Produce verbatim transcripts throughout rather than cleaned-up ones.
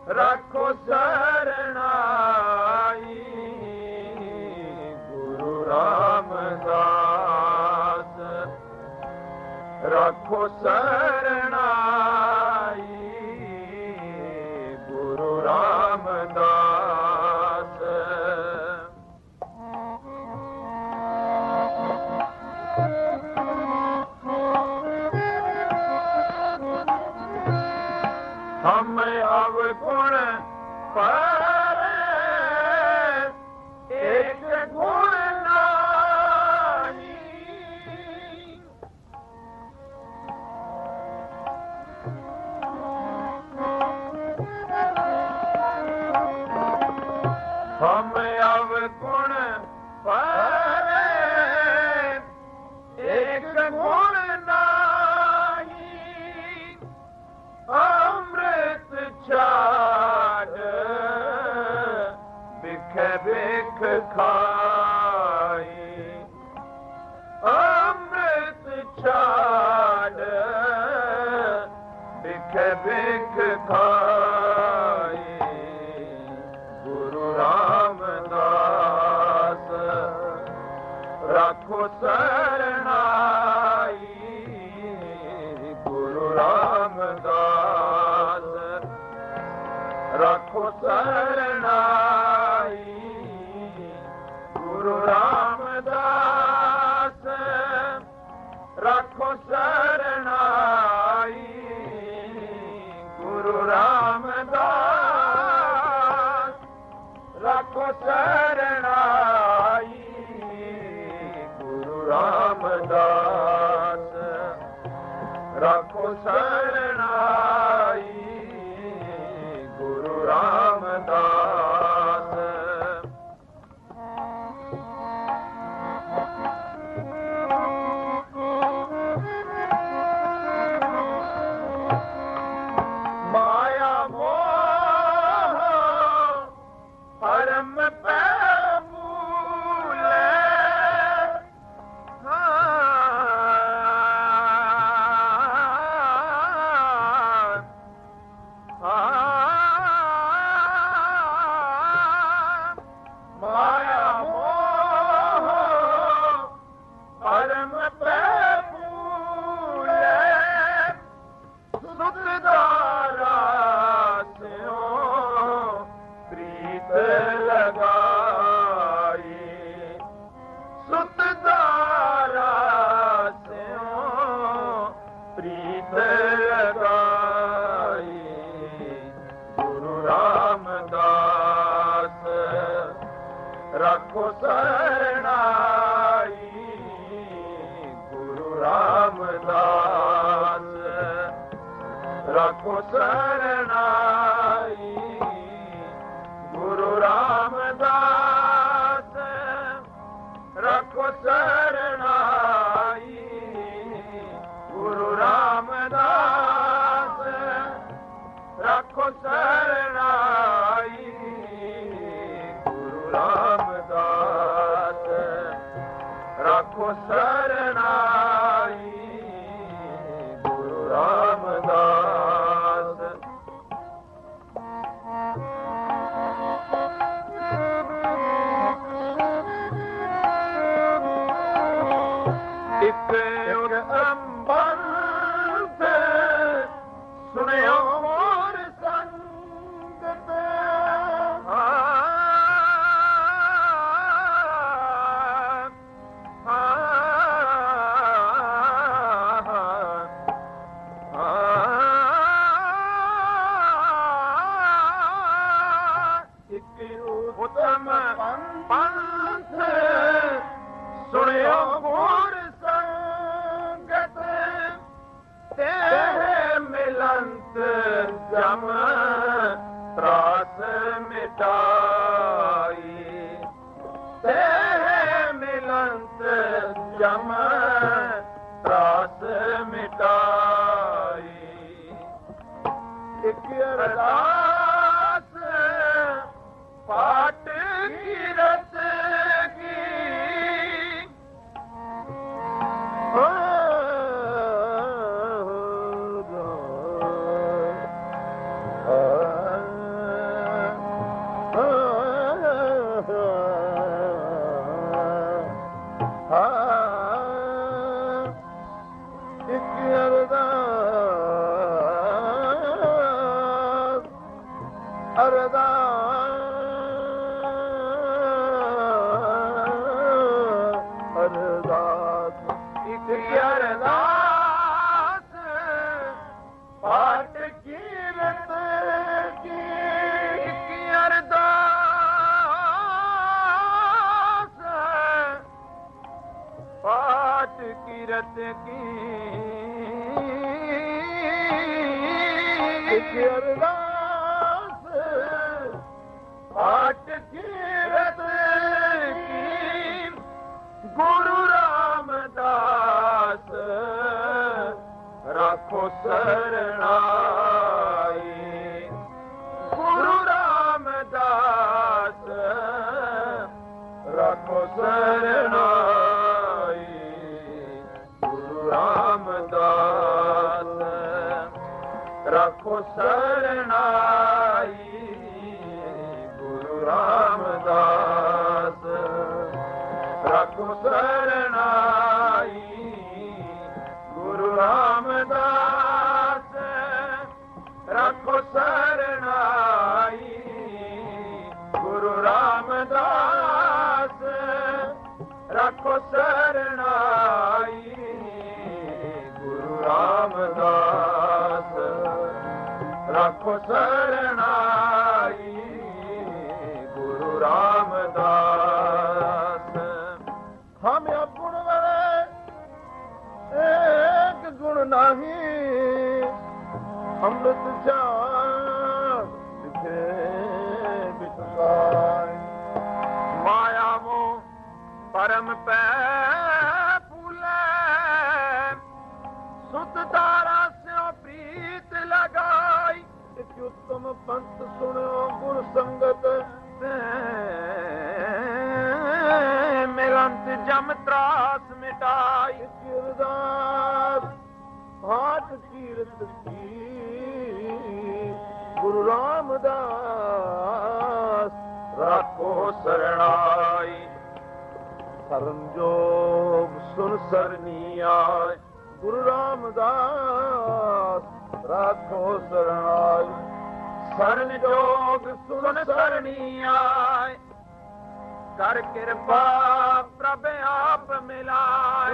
रखो शरणाई गुरु रामदास रखो शरणाई गुरु रामदास हम अवगुण पर एक गुण नाही हम अवगुण पर एक गुण नाही अमृत छाड़ बिख बिख खाई अमृत छाड़ बिख बिख खाई गुरु रामदास रखो शरणाई गुरु रामदास रखो शरणाई गुरु रामदास रखो शरणाई गुरु रामदास रखो शरणाई गुरु रामदास रखो शरणाई गुरु रामदास माया मोह परम पे मूले माया मोह परम पे मूले सुखदारा स्यो प्रीत लगाई सुखदारा स्यो प्रीत लगाई गुरु रामदास रखो शरणाई गुरु रामदास रखो शरणाई गुरु रामदास रखो शरणाई गुरु रामदास रखो शरणाई गुरु रामदास रखो शरणाई गुरु रामदास एक उत्तम पंथ सुनियो मोर संगत उत्तम पंथ सुनियो मोर संगत तेरे मिलंत जम त्रास मिटाई तेरे मिलंत जम त्रास मिटाई एक अरदास पाट कीरत की अरदास अरदास एक अरदास पाठ कीरत की एक अरदास पाठ कीरत की एक अरदास पाठ कीरत की गुरु रामदास राखो शरणाई गुरु रामदास राखो शरणाई गुरु रामदास राखो शरणाई गुरु रामदास राखो शरणाई गुरु रामदास राखो शरणाई गुरु रामदास राखो शरणाई गुरु रामदास राखो शरणाई गुरु रामदास हम गुण वाले एक गुण नहीं अमृत जान दिखे बिचकाई माया मोह परम पै फूले सुत तारा से प्रीत लगाई एक उत्तम पंथ सुनो गुरु संगत मिलंत जम त्रास मिटाई अरदास पाठ कीरत की गुरु रामदास राखो शरणाई शरण जोग सुन सरनी आए गुरु रामदास राखो शरणाई शरण जोग सुन सरनी आए कर कृपा प्रभ आप मिलाए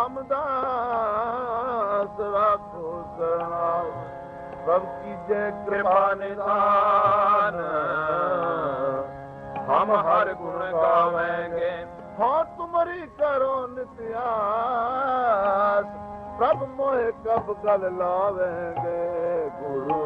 रामदास राखो शरणाई प्रभ की जय कृपा निधान हम हर गुण गावेंगे हाँ तुम्हारी करो नित्यास प्रभ मोहे कब गल लावेंगे गुरु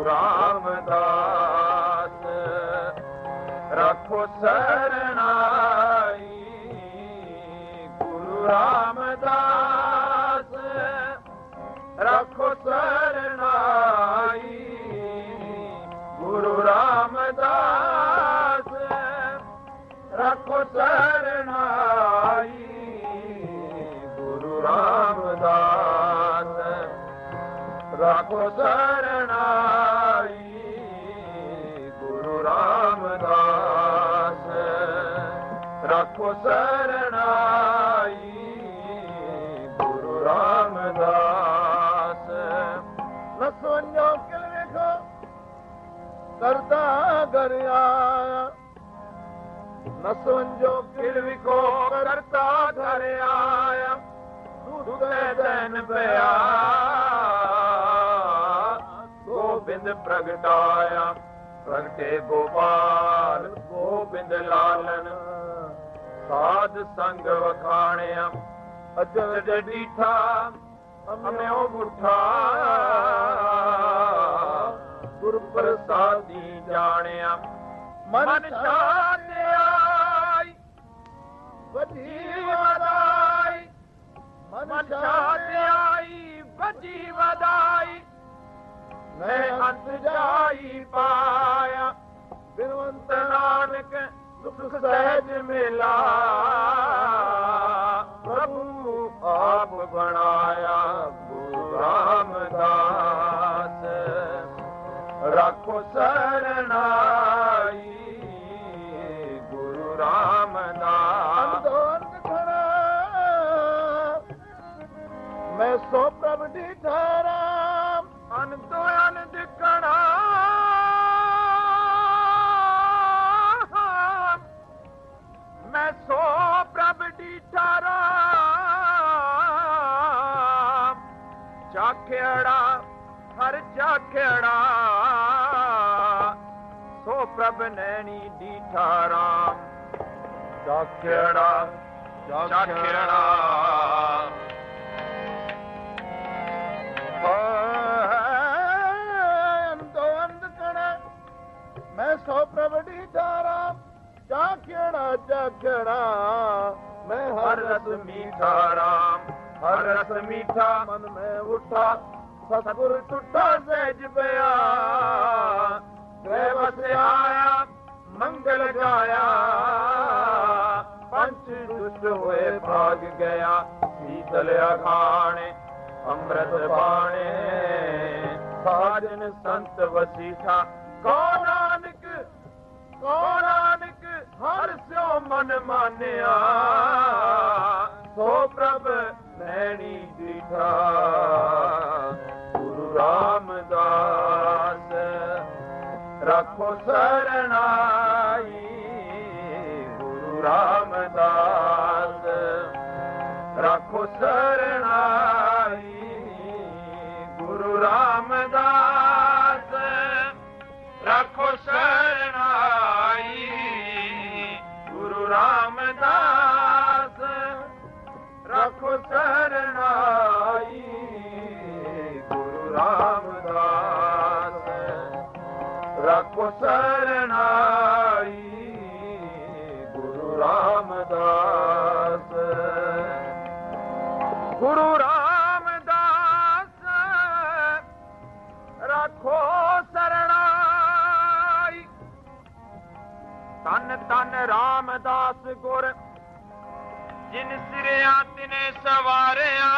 रामदास रखो शरणाई गुरु रामदास रखो शरणाई गुरु रामदास रखो शरणाई गुरु रामदास रखो शरणाई गुरु रामदास रखो शरणाई गुरु रामदास न सोन्यो किल देखो करता घर आया न सोन्जो किल विको करता घर आया दूध दैन पया गोबिंद प्रगटाया प्रगटे गोपाल गोबिंद लालन साध संग वखाणिया अचरज डीठा हमें उठा गुरु प्रसादी जानिया मन शांत आई बजी वदाई मन शांत आई बजी वदाई मैं अंत जाई पाया बिनवंत नानक सुख सहज मिला प्रभु आप बनाया गुरु रामदास रखो शरणाई गुरु रामदास मैं सो प्रभ डीठा राम अन तो अन दिखणा ਪ੍ਰਭ ਨੈਣੀ ਡੀਠਾ ਰਾਮ ਚਾਖੜਾ ਚਾਖੜਾ ਅੰਦੋ ਅੰਦ ਕਣਾ ਮੈਂ ਸੋ ਪ੍ਰਭ ਡੀਠਾ ਰਾਮ ਚਾਖੜਾ ਚਾਖੜਾ ਮੈਂ ਹਰ ਰਸ ਮੀਠਾ ਰਾਮ ਹਰ ਰਸ ਮੀਠਾ ਮਨ ਮੈਂ ਉਠਾ ਸਤਿਗੁਰ ਟੁੱਟਾ ਸਹਿਜ ਪਿਆ ਗ੍ਰਹਿ ਵਸ ਆਇਆ ਮੰਗਲ ਗਾਇਆ ਪੰਚ ਦੁਸ਼ਟ ਹੋਏ ਭਾਗ ਗਿਆ ਸੀਤਲ ਅਖਾਣੇ ਅੰਮ੍ਰਿਤ ਬਾਣੇ ਸਾਜਨ ਸੰਤ ਵਸੀਠਾ ਕੋ ਨਾਨਕ ਕੋ ਨਾਨਕ ਹਰ ਸਿਓ ਮਨ ਮਾਨਿਆ ਸੋ ਪ੍ਰਭ ਨੈਣੀ ਦੀਠਾ ਗੁਰੂ ਰਾਮਦਾਸ ਰੱਖੋ ਸਰਣਾਈ ਗੁਰੂ ਰਾਮਦਾਸ ਰੱਖੋ ਸਰਣਾਈ ਗੁਰੂ ਰਾਮਦਾਸ ਰੱਖੋ ਸਰਣਾਈ ਗੁਰੂ ਰਾਮਦਾਸ ਰੱਖੋ ਸਰਣਾਈ ਗੁਰੂ ਰਾਮਦਾਸ ਰੱਖੋ ਸਰਣਾਈ ਗੁਰੂ ਰਾਮਦਾਸ ਗੁਰੂ ਰਾਮਦਾਸ ਰੱਖੋ ਸਰਣਾਈ ਤਨ ਤਨ ਰਾਮਦਾਸ ਗੁਰ ਜਿਨ ਸਿਰਿਆ ਤਿਨੇ ਸਵਾਰਿਆ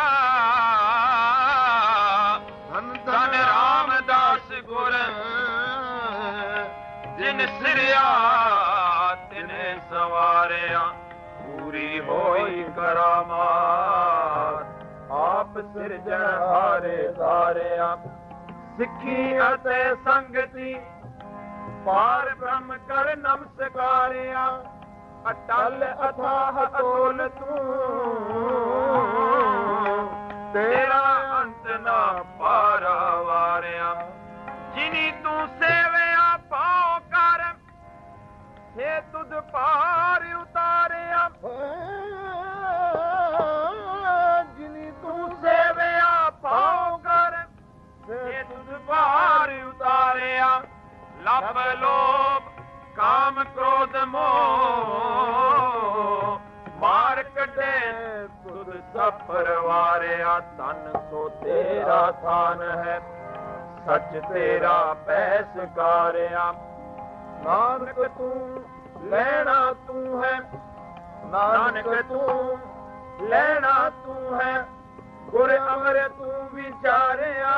ਧਨ ਧਨ ਰਾਮਦਾਸ ਗੁਰ ਜਿਨ ਸਿਰਿਆ ਤਿਨੇ ਸਵਾਰਿਆ ਪੂਰੀ ਹੋਈ ਕਰਾਮਾਤ ਆਪ ਸਿਰਜਣ ਹਾਰੇ ਸਾਰਿਆ ਸਿੱਖੀ ਅਤੇ ਸੰਗਤੀ ਪਾਰ ਬ੍ਰਹਮ ਕਰ ਨਮਸਕਾਰਿਆ ਅਟਲ ਅਥਾਹ ਅਤੁਲ ਤੂੰ ਤੇਰਾ ਅੰਤ ਨਾ ਪਾਰਾ ਵਾਰਿਆ ਜਿਨੀ ਤੂੰ ਸੇਵਿਆ ਪਾਉ ਕਰ ਸੇ ਤੁਧ ਪਾਰ ਉਤਾਰਿਆ ਜਿਨੀ ਤੂੰ ਸੇਵਿਆ ਪਾਉ ਕਰ ਸੇ ਤੁਧ ਪਾਰ ਉਤਾਰਿਆ ਲੱਭ ਲੋਭ ਕਾਮ ਕ੍ਰੋਧ ਮੋਹ ਮਾਰ ਕੱਢੇ ਤੁਧ ਸਭ ਪਰਵਾਰਿਆ ਤਨ ਸੋ ਤੇਰਾ ਥਾਨ ਹੈ ਸੱਚ ਤੇਰਾ ਪੈ ਸਕਾਰਿਆ ਨਾਨਕ ਤੂੰ ਲੈਣਾ ਤੂੰ ਹੈ ਨਾਨਕ ਤੂੰ ਲੈਣਾ ਤੂੰ ਹੈ ਗੁਰ ਅਮਰ ਤੂੰ ਵਿਚਾਰਿਆ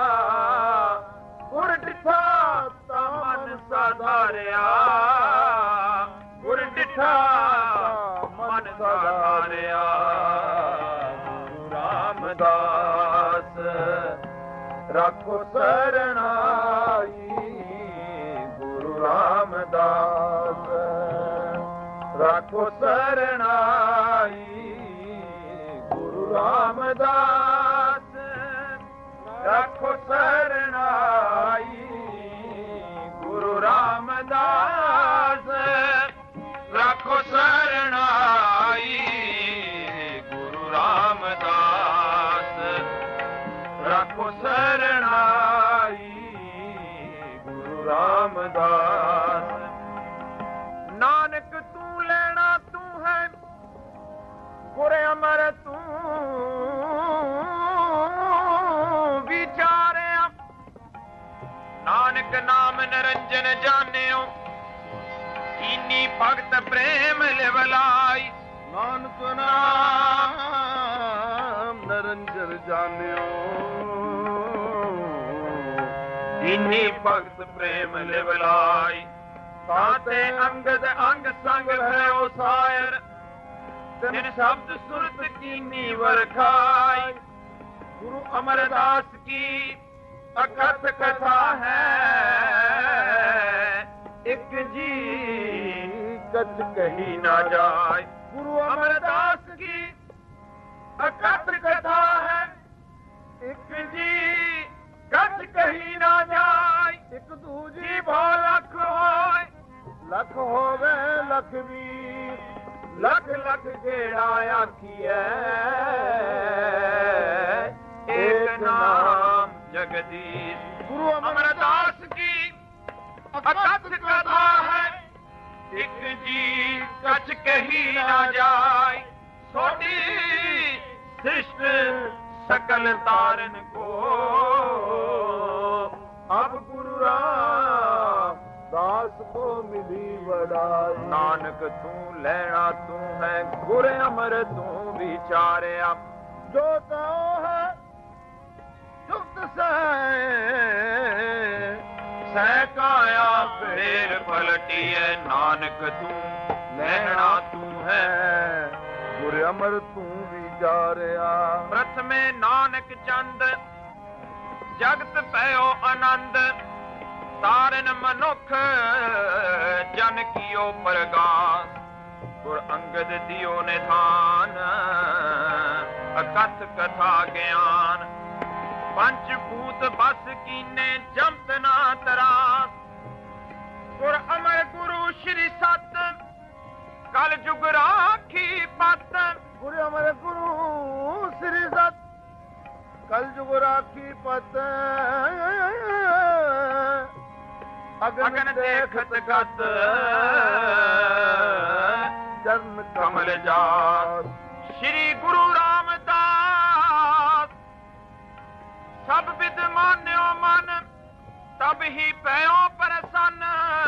ਗੁਰ ਡਿਠਾ ਤਾ ਮਨ ਸਾਧਾਰਿਆ ਗੁਰ ਡਿਠਾ ਮਨ ਸਾਧਾਰਿਆ ਗੁਰੂ ਰਾਮਦਾਸ ਰੱਖੋ ਸਰਣਾਈ ਗੁਰੂ ਰਾਮਦਾਸ ਰੱਖੋ ਸਰਣਾਈ ਗੁਰੂ ਰਾਮਦਾਸ ਰੱਖੋ ਸਰਣਾਈ ਗੁਰੂ ਰਾਮਦਾਸ ਰੱਖੋ ਸਰਣਾਈ ਗੁਰੂ ਰਾਮਦਾਸ ਰੱਖੋ ਸਰਣਾਈ ਗੁਰੂ ਰਾਮਦਾਸ ਨਾਨਕ ਤੂੰ ਲੈਣਾ ਤੂੰ ਹੈ ਗੁਰ ਅਮਰ ਤੂੰ ਵਿਚਾਰਿਆ ਨਾਨਕ ਨਾਮ ਨਿਰੰਜਨ ਜਾਣਿਓ ਕੀਨੀ ਭਗਤ ਪ੍ਰੇਮ ਲਿਵਲਾਈ ਨਾਨਕ ਨਾਮ ਨਿਰੰਜਨ ਜਾਣਿਓ ਕੀਨੀ ਭਗਤ ਪ੍ਰੇਮ ਲਿਵਲਾਈ ਤਾਤੇ ਅੰਗਦ ਅੰਗ ਸੰਗ ਹੈ ਉਹ ਸਾਇਰ ਤਿਨ ਸ਼ਬਦ ਸੁਰਤ ਕੀਨੀ ਵਰਖਾਈ ਗੁਰੂ ਅਮਰਦਾਸ ਕੀ ਅਕਥ ਕਥਾ ਹੈ ਇੱਕ ਜੀ ਕਛ ਕਹੀ ਨਾ ਜਾਏ ਗੁਰੂ ਅਮਰਦਾਸ ਕੀ ਅਕਥ ਕਥਾ ਹੈ ਇੱਕ ਜੀ ਕਛ ਕਹੀ ਨਾ ਜਾਏ ਇੱਕ ਦੂਜੀ ਭੋ ਲੱਖ ਹੋਏ लख होवे लख वीर लख लख जेड़ा आखिए एक नाम जगदीश। गुरु अमरदास की अकथ कथा है एक जी कछ कही ना जाय सोटी सृष्टि सकल तारन को अब गुरु राम दास को मिली बड़ाई। नानक तू लेना तू है गुर अमर तू विचारिया जो तो है चुप्त से सहकाया फिर पलटी है। नानक तू लेना तू है गुर अमर तू विचारिया। प्रथमे नानक चंद जगत पयो आनंद तारन मनुख जन कियो प्रगास। गुर अंगद दियो निधान अकथ कथा ज्ञान पंचभूत बस कीने जमत ना तरास। गुर अमर गुरु श्री सत कल जुग राखी पत। गुर अमर गुरु श्री सत कल जुग राखी पत। अगन देखत गत जन्म कमल जात। श्री गुरु रामदास सब विद मान्यो मन तब ही पयो प्रसन्न।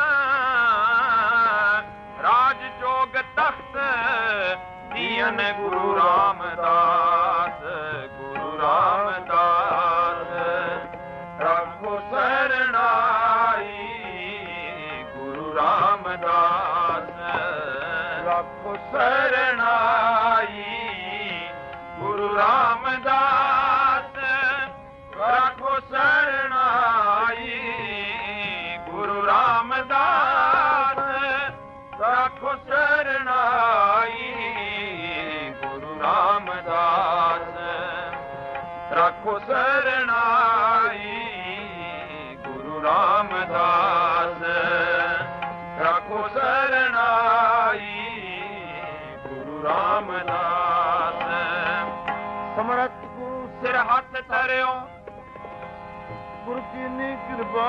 राज जोग तख्त दियन गुरु रामदास। गुरु रामदास रखो शरणाई गुरु रामदास रखो शरणाई गुरु रामदास रखो शरणाई गुरु रामदास रखो शरणाई गुरु रामदास रखो शरणाई गुरु रामदास रखो शरणाई गुरु रामदास। समरथ गुरु सिर हथ धरियो गुरु की कृपा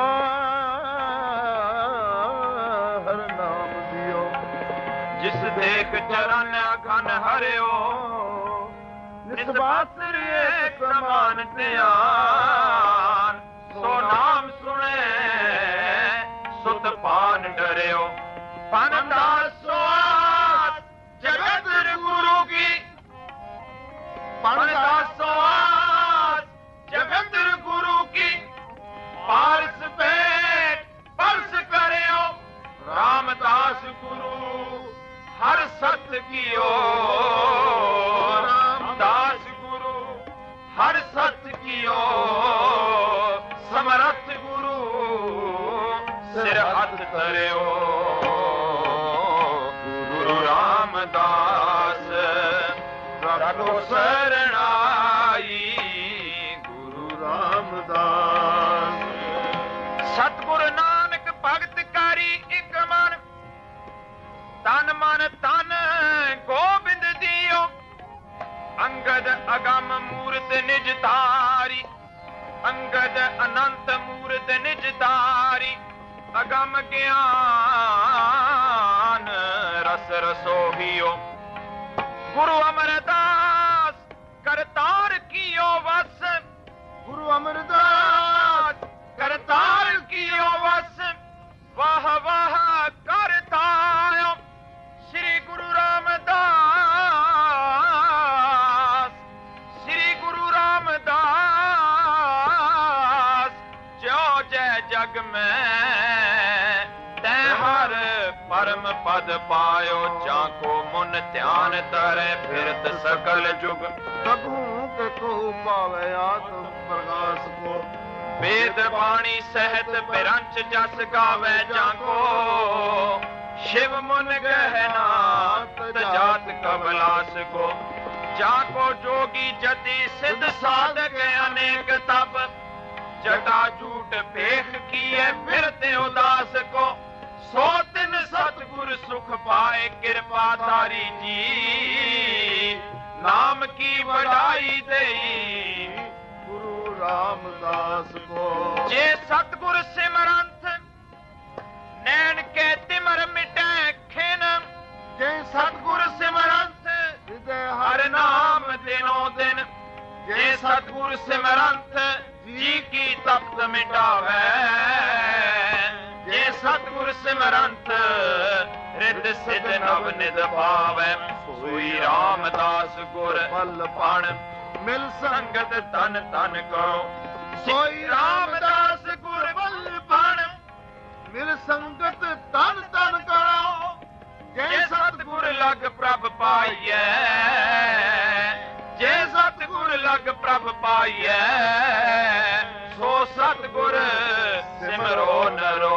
हर नाम दियो। जिस देख चरण अघन हरियो निस्वासर एक समान ध्यान। सो नाम सुने सुत पान डरियो पन दासोआस जगत गुरु की पन दासोआस जगत गुरु की पारस पेट परस करियो। रामदास गुरु हर सत्य कियो रामदास गुरु हर सत्य कियो। समरथ गुरु सिर हथ धरियो गुरु रामदास रखो शरणाई गुरु रामदास। सतगुरु नानक भगत कारी एक मन तन मन तन गोबिंद दियो। अंगद अगम मूर्त निज धारी अंगद अनंत मूर्त निज धारी। अगम ज्ञान रस रसोहियो गुरु अमरदास करतार कियो वस। गुरु अमरदास करतार कियो वस वाह वाह करतायो। श्री गुरु रामदास श्री गुरु रामदास जो जय जग में हर परम पद पायो। जाको मुन ध्यान तरे फिरत सकल जुग प्रभु के को पावे आत्म प्रकाश को। वेद वाणी सहत बिरंच जस गावे जाको शिव मुन गहना जात कबलास को। जाको जोगी जति सिद्ध साधक अनेक तप जटा झूठ भेख किए फिरते उदास को। सो दिन सतगुरु ਕਿਰਪਾ ਤਾਰੀ ਜੀ ਨਾਮ ਕੀ ਵਡਾਈ ਦੇਈ ਗੁਰੂ ਰਾਮਦਾਸ ਕੋ। ਜੇ ਸਤਿਗੁਰ ਸਿਮਰੰਤ ਨੈਣ ਕੇ ਤਿਮਰ ਮਿਟੈ ਖਿਨ ਜੇ ਸਤਿਗੁਰ ਸਿਮਰੰਤ ਹਿਰਦੈ ਹਰ ਨਾਮ ਦਿਨੋ ਦਿਨ ਜੇ ਸਤਿਗੁਰ ਸਿਮਰੰਤ ਜੀ ਕੀ ਤਪਤ ਮਿਟਾਵੈ ਜੇ ਸਤਿਗੁਰ ਸਿਮਰੰਤ ਰਿਦ ਸਿਧ ਨਵ ਨਿਧ ਪਾਵੈ ਸੋਈ ਰਾਮਦਾਸ ਗੁਰ ਬਲ ਪਣ ਮਿਲ ਸੰਗਤ ਤਨ ਤਨ ਕਰੋ ਸੋਈ ਰਾਮਦਾਸ ਗੁਰ ਬਲ ਪਣ ਮਿਲ ਸੰਗਤ ਤਨ ਤਨ ਕਰੋ। ਜੇ ਸਤਿਗੁਰ ਲਗ ਪ੍ਰਭ ਪਾਈਐ ਜੇ ਸਤਿਗੁਰ ਲਗ ਪ੍ਰਭ ਪਾਈਐ ਸੋ ਸਤਿਗੁਰ ਸਿਮਰੋ ਨਰੋ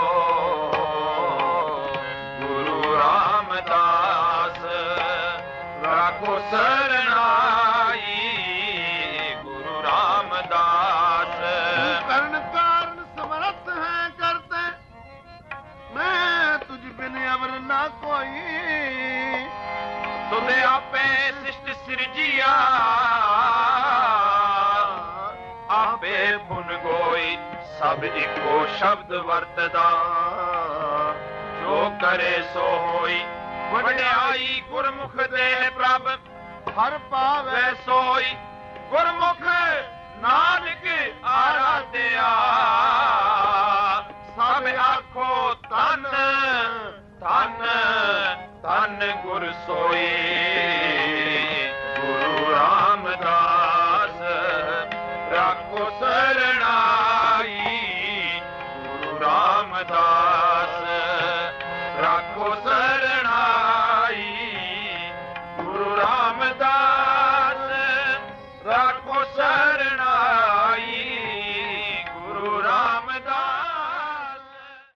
ਗੁਰੂ ਰਾਮਦਾਸ ਰਾਖੋ ਸਰਣਾਈ ਗੁਰੂ ਰਾਮਦਾਸ। ਕਰਨ ਕਾਰਨ ਸਮਰੱਥ ਹੈ ਕਰਤੇ ਮੈਂ ਤੁਝ ਬਿਨ ਅਵਰ ਨਾ ਕੋਈ ਤੁਧ ਆਪੇ ਸਿਸ਼ਟ ਸਿਰਜੀਆ ਆਪੇ ਪੁਨ ਗੋਈ ਸਭ ਇੱਕੋ ਸ਼ਬਦ ਵਰਤਦਾ ਜੋ ਕਰੇ ਸੋ ਹੋਈ ਵਡਿਆਈ ਗੁਰਮੁਖ ਦੇ ਪ੍ਰਭ ਹਰ ਪਾਵੈ ਵੈ ਸੋਈ ਗੁਰਮੁਖ ਨਾਨਕ ਆਰਾਧਿਆ ਸਭ ਆਖੋ ਤਨ ਤਨ ਤਨ ਗੁਰ ਸੋਈ ਗੁਰੂ ਰਾਮਦਾਸ ਰਾਖੋ